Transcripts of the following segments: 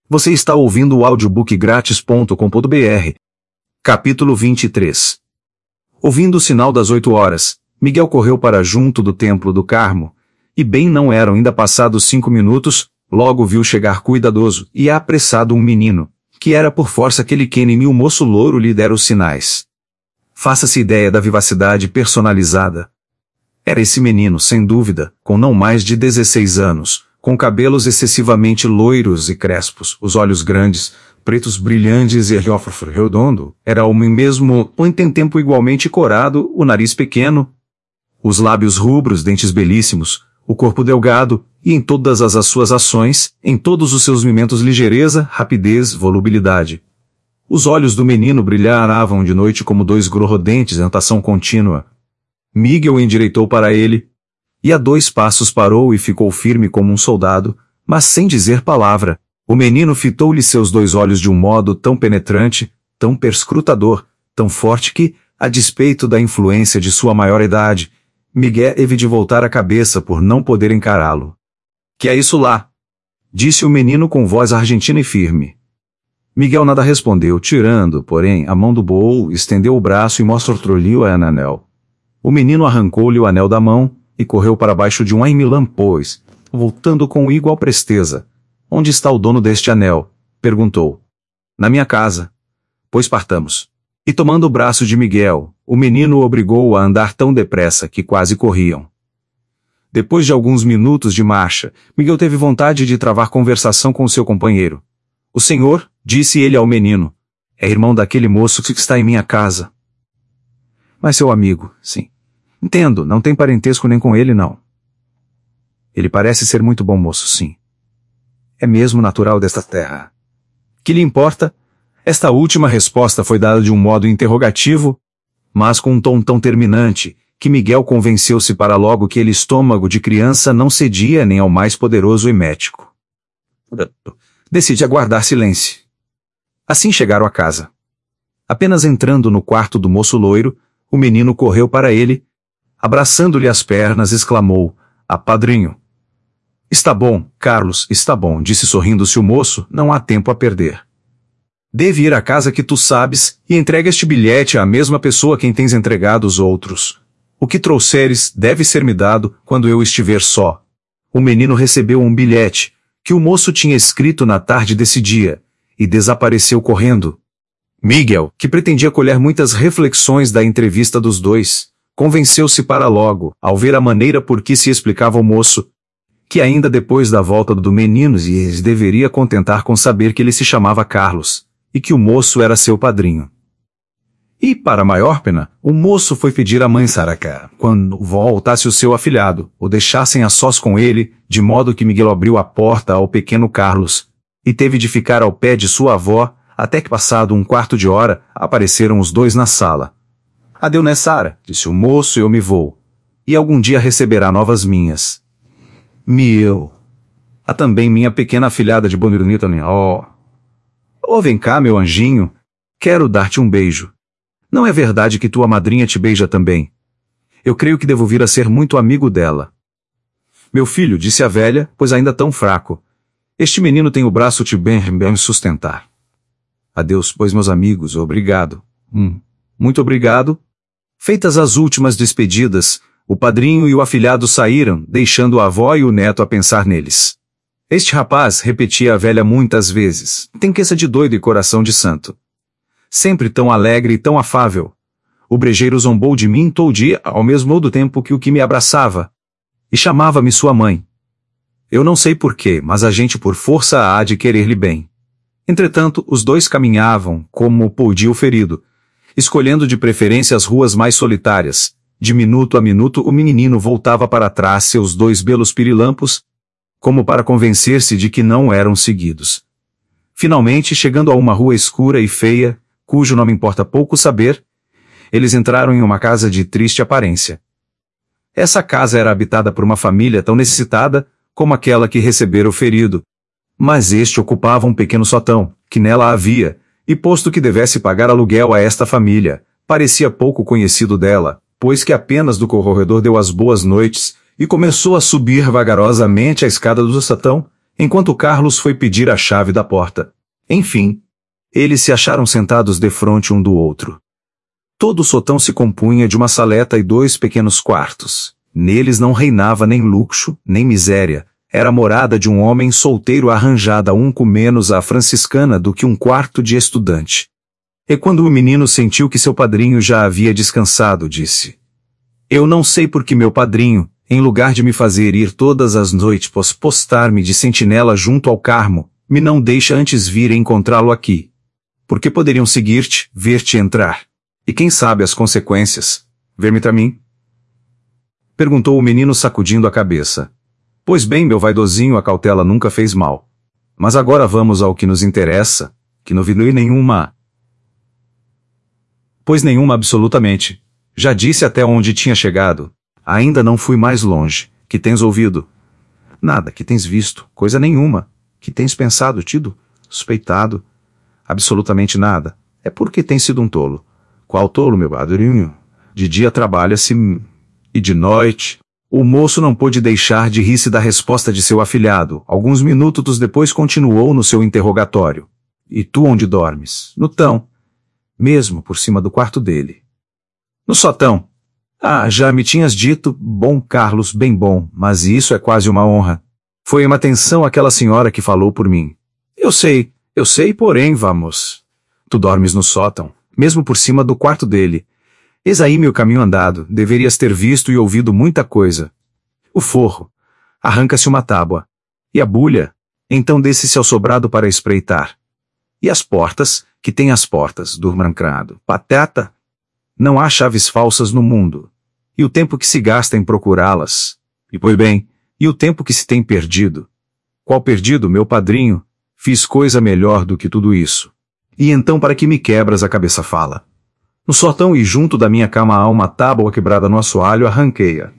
Você está ouvindo o audiobook grátis.com.br. Capítulo 23. Ouvindo o sinal das 8 horas, Miguel correu para junto do templo do Carmo, e bem não eram ainda passados 5 minutos, logo viu chegar cuidadoso e apressado um menino, que era por força aquele quem o moço louro lhe dera os sinais. Faça-se ideia da vivacidade personalizada. Era esse menino, sem dúvida, com não mais de 16 anos, com cabelos excessivamente loiros e crespos, os olhos grandes, pretos brilhantes e redondo, era homem mesmo, ou em tempo igualmente corado, o nariz pequeno, os lábios rubros, dentes belíssimos, o corpo delgado, e em todas as suas ações, em todos os seus movimentos ligeireza, rapidez, volubilidade. Os olhos do menino brilhavam de noite como dois gorrodentes em rotação contínua. Miguel endireitou para ele, e a 2 passos parou e ficou firme como um soldado, mas sem dizer palavra. O menino fitou-lhe seus 2 olhos de um modo tão penetrante, tão perscrutador, tão forte que, a despeito da influência de sua maior idade, Miguel teve de voltar a cabeça por não poder encará-lo. "Que é isso lá?" disse o menino com voz argentina e firme. Miguel nada respondeu, tirando, porém, a mão do bolso, estendeu o braço e mostrou-lhe o anel. O menino arrancou-lhe o anel da mão, e correu para baixo de um aimilã, pois, voltando com igual presteza. "Onde está o dono deste anel?" perguntou. "Na minha casa." "Pois partamos." E tomando o braço de Miguel, o menino o obrigou a andar tão depressa que quase corriam. Depois de alguns minutos de marcha, Miguel teve vontade de travar conversação com seu companheiro. "O senhor", disse ele ao menino, "é irmão daquele moço que está em minha casa." "Mas seu amigo, sim." "Entendo, não tem parentesco nem com ele, não." "Ele parece ser muito bom moço, sim." "É mesmo natural desta terra." "Que lhe importa?" Esta última resposta foi dada de um modo interrogativo, mas com um tom tão terminante, que Miguel convenceu-se para logo que ele estômago de criança não cedia nem ao mais poderoso emético. Decide aguardar silêncio. Assim chegaram à casa. Apenas entrando no quarto do moço loiro, o menino correu para ele, abraçando-lhe as pernas, exclamou, padrinho." "Está bom, Carlos, está bom", disse sorrindo-se o moço, "não há tempo a perder. Deve ir à casa que tu sabes, e entrega este bilhete à mesma pessoa a quem tens entregado os outros. O que trouxeres deve ser-me dado quando eu estiver só." O menino recebeu um bilhete, que o moço tinha escrito na tarde desse dia, e desapareceu correndo. Miguel, que pretendia colher muitas reflexões da entrevista dos dois, convenceu-se para logo, ao ver a maneira por que se explicava o moço, que ainda depois da volta do menino se deveria contentar com saber que ele se chamava Carlos, e que o moço era seu padrinho. E, para maior pena, o moço foi pedir à mãe Saraca, quando voltasse o seu afilhado, o deixassem a sós com ele, de modo que Miguel abriu a porta ao pequeno Carlos, e teve de ficar ao pé de sua avó, até que passado um quarto de hora, apareceram os dois na sala. "Adeu, né, Sara?" disse o moço, "eu me vou. E algum dia receberá novas minhas." "Meu. Há também minha pequena afilhada de Bonita, Oh, vem cá, meu anjinho. Quero dar-te um beijo. Não é verdade que tua madrinha te beija também? Eu creio que devo vir a ser muito amigo dela." "Meu filho", disse a velha, "pois ainda tão fraco. Este menino tem o braço te bem sustentar." "Adeus, pois, meus amigos, obrigado." Muito obrigado." Feitas as últimas despedidas, o padrinho e o afilhado saíram, deixando a avó e o neto a pensar neles. "Este rapaz", repetia a velha muitas vezes, "tem cabeça de doido e coração de santo. Sempre tão alegre e tão afável. O brejeiro zombou de mim todo dia, ao mesmo tempo que o que me abraçava. E chamava-me sua mãe. Eu não sei porquê, mas a gente por força há de querer-lhe bem." Entretanto, os dois caminhavam, como podia o ferido, escolhendo de preferência as ruas mais solitárias. De minuto a minuto o menino voltava para trás seus 2 belos pirilampos, como para convencer-se de que não eram seguidos. Finalmente, chegando a uma rua escura e feia, cujo nome importa pouco saber, eles entraram em uma casa de triste aparência. Essa casa era habitada por uma família tão necessitada, como aquela que recebera o ferido, mas este ocupava um pequeno sótão, que nela havia, e posto que devesse pagar aluguel a esta família, parecia pouco conhecido dela, pois que apenas do corredor deu as boas noites, e começou a subir vagarosamente a escada do sótão, enquanto Carlos foi pedir a chave da porta. Enfim, eles se acharam sentados defronte um do outro. Todo o sotão se compunha de uma saleta e 2 pequenos quartos. Neles não reinava nem luxo, nem miséria. Era a morada de um homem solteiro arranjada com menos à franciscana do que um quarto de estudante. E quando o menino sentiu que seu padrinho já havia descansado, disse: Eu não sei por que meu padrinho, em lugar de me fazer ir todas as noites postar-me de sentinela junto ao Carmo, me não deixa antes vir encontrá-lo aqui. Porque poderiam seguir-te, ver-te entrar. E quem sabe as consequências? Ver-me pra mim? Perguntou o menino sacudindo a cabeça. Pois bem, meu vaidosinho, a cautela nunca fez mal. Mas agora vamos ao que nos interessa, que não vi nenhuma. Pois nenhuma absolutamente. Já disse até onde tinha chegado. Ainda não fui mais longe. Que tens ouvido? Nada. Que tens visto? Coisa nenhuma. Que tens pensado, tido? Suspeitado? Absolutamente nada. É porque tens sido um tolo. Qual tolo, meu padrinho? De dia trabalha-se, e de noite... O moço não pôde deixar de rir-se da resposta de seu afilhado. Alguns minutos depois continuou no seu interrogatório. E tu onde dormes? No tão. Mesmo por cima do quarto dele. No sotão. Ah, já me tinhas dito, bom Carlos, bem bom, mas isso é quase uma honra. Foi uma atenção aquela senhora que falou por mim. Eu sei, porém, vamos. Tu dormes no sótão, mesmo por cima do quarto dele. Eis aí meu caminho andado, deverias ter visto e ouvido muita coisa. O forro. Arranca-se uma tábua. E a bulha? Então desce-se ao sobrado para espreitar. E as portas, que tem as portas, do mancrado. Patata? Não há chaves falsas no mundo. E o tempo que se gasta em procurá-las? E pois bem, e o tempo que se tem perdido? Qual perdido, meu padrinho? Fiz coisa melhor do que tudo isso. E então para que me quebras a cabeça fala? No sotão e junto da minha cama há uma tábua quebrada no assoalho, arranquei-a.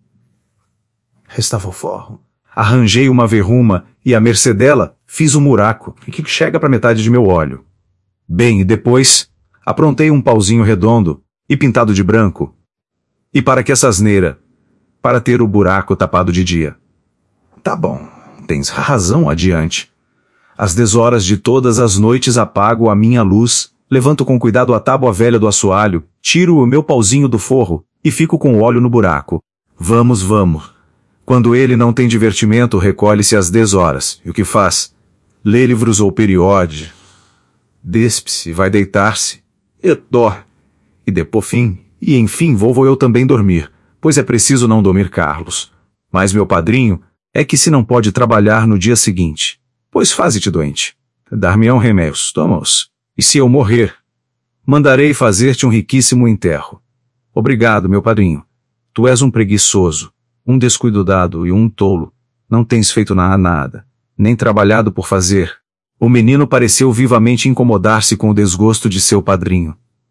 Restava o forro. Arranjei uma verruma e, à mercê dela, fiz um buraco, que chega para metade de meu olho. Bem, e depois, aprontei um pauzinho redondo e pintado de branco. E para que essa asneira? Para ter o buraco tapado de dia. Tá bom, tens razão, adiante. Às 10 horas de todas as noites apago a minha luz, levanto com cuidado a tábua velha do assoalho, tiro o meu pauzinho do forro e fico com o olho no buraco. Vamos. Quando ele não tem divertimento, recolhe-se às 10 horas. E o que faz? Lê livros ou periódio. Despe-se, vai deitar-se. E dó. E depois fim. E enfim vou eu também dormir, pois é preciso não dormir Carlos. Mas meu padrinho, é que se não pode trabalhar no dia seguinte. Pois faze-te doente. Dar-me-ão remédios, toma-os. E se eu morrer, mandarei fazer-te um riquíssimo enterro. Obrigado, meu padrinho. Tu és um preguiçoso, um descuidado e um tolo. Não tens feito nada, nem trabalhado por fazer. O menino pareceu vivamente incomodar-se com o desgosto de seu padrinho.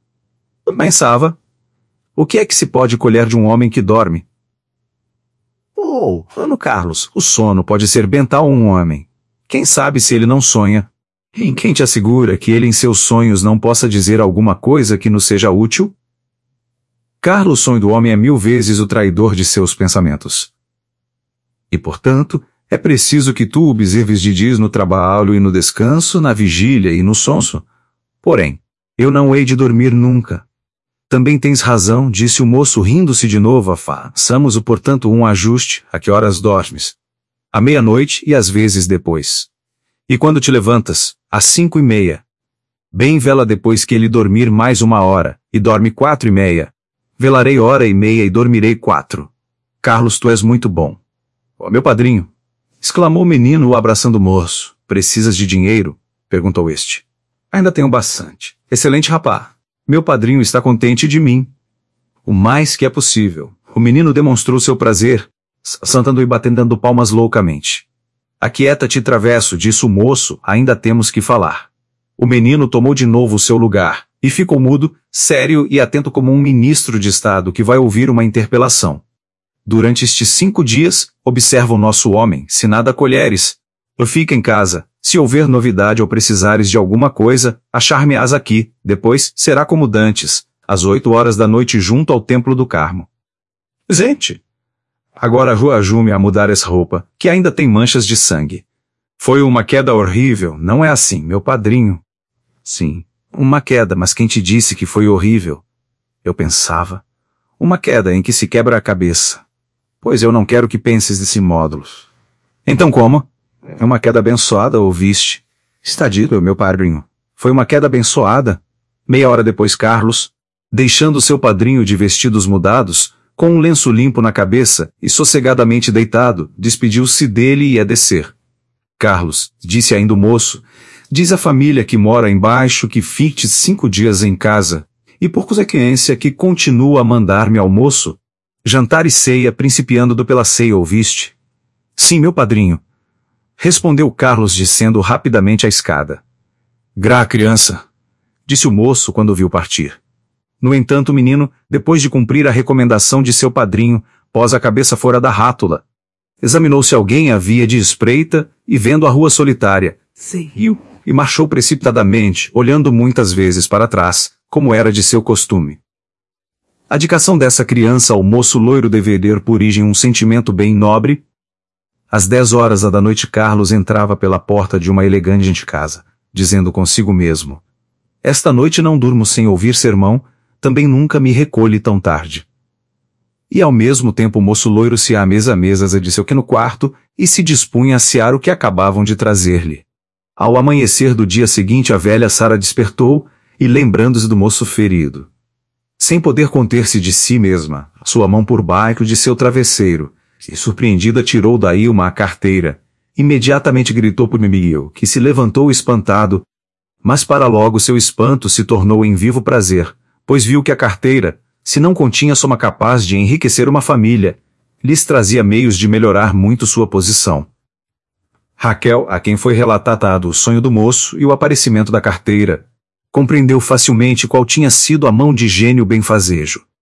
Pensava. O que é que se pode colher de um homem que dorme? Ano Carlos, o sono pode ser bental a um homem. Quem sabe se ele não sonha? Em quem te assegura que ele em seus sonhos não possa dizer alguma coisa que nos seja útil? Carlos, o sonho do homem é 1000 vezes o traidor de seus pensamentos. E, portanto, é preciso que tu observes de dias no trabalho e no descanso, na vigília e no sonso. Porém, eu não hei de dormir nunca. Também tens razão, disse o moço rindo-se de novo. Façamos-o, portanto, um ajuste. A que horas dormes? À meia-noite e às vezes depois. E quando te levantas? Às 5:30. Bem, vela depois que ele dormir mais 1 hora, e dorme 4:30. Velarei 1h30 e dormirei 4. Carlos, tu és muito bom. Meu padrinho, exclamou o menino abraçando o moço. Precisas de dinheiro? Perguntou este. Ainda tenho bastante. Excelente rapaz. Meu padrinho está contente de mim. O mais que é possível. O menino demonstrou seu prazer, saltando e batendo palmas loucamente. Aquieta-te, travesso, disse o moço, ainda temos que falar. O menino tomou de novo o seu lugar, e ficou mudo, sério e atento como um ministro de Estado que vai ouvir uma interpelação. Durante estes 5 dias, observa o nosso homem, se nada colheres. Fica em casa, se houver novidade ou precisares de alguma coisa, achar-me-ás aqui, depois, será como dantes, às 8 horas da noite junto ao templo do Carmo. Gente! Agora ajude-me a mudar essa roupa, que ainda tem manchas de sangue. Foi uma queda horrível, não é assim, meu padrinho? Sim, uma queda, mas quem te disse que foi horrível? Eu pensava. Uma queda em que se quebra a cabeça. Pois eu não quero que penses desse módulo. Então como? É uma queda abençoada, ouviste? Está dito, meu padrinho. Foi uma queda abençoada. Meia hora depois Carlos, deixando seu padrinho de vestidos mudados, com um lenço limpo na cabeça e sossegadamente deitado, despediu-se dele e ia descer. Carlos, disse ainda o moço, diz à família que mora embaixo que fique 5 dias em casa, e por consequência que continua a mandar-me almoço, jantar e ceia principiando pela ceia, ouviste? Sim, meu padrinho. Respondeu Carlos descendo rapidamente a escada. Grá, criança, disse o moço quando o viu partir. No entanto o menino, depois de cumprir a recomendação de seu padrinho, pôs a cabeça fora da rátula. Examinou se alguém havia de espreita, e vendo a rua solitária, riu, e marchou precipitadamente, olhando muitas vezes para trás, como era de seu costume. A dedicação dessa criança ao moço loiro deveria ter por origem um sentimento bem nobre. Às 10 horas da noite Carlos entrava pela porta de uma elegante casa, dizendo consigo mesmo, esta noite não durmo sem ouvir sermão, também nunca me recolhe tão tarde. E ao mesmo tempo o moço loiro se à mesa de seu pequeno quarto, e se dispunha a cear o que acabavam de trazer-lhe. Ao amanhecer do dia seguinte a velha Sara despertou, e lembrando-se do moço ferido. Sem poder conter-se de si mesma, sua mão por baixo de seu travesseiro, e surpreendida tirou daí uma carteira. Imediatamente gritou por Miguel, que se levantou espantado, mas para logo seu espanto se tornou em vivo prazer, pois viu que a carteira, se não continha soma capaz de enriquecer uma família, lhes trazia meios de melhorar muito sua posição. Raquel, a quem foi relatado o sonho do moço e o aparecimento da carteira, compreendeu facilmente qual tinha sido a mão de gênio benfazejo.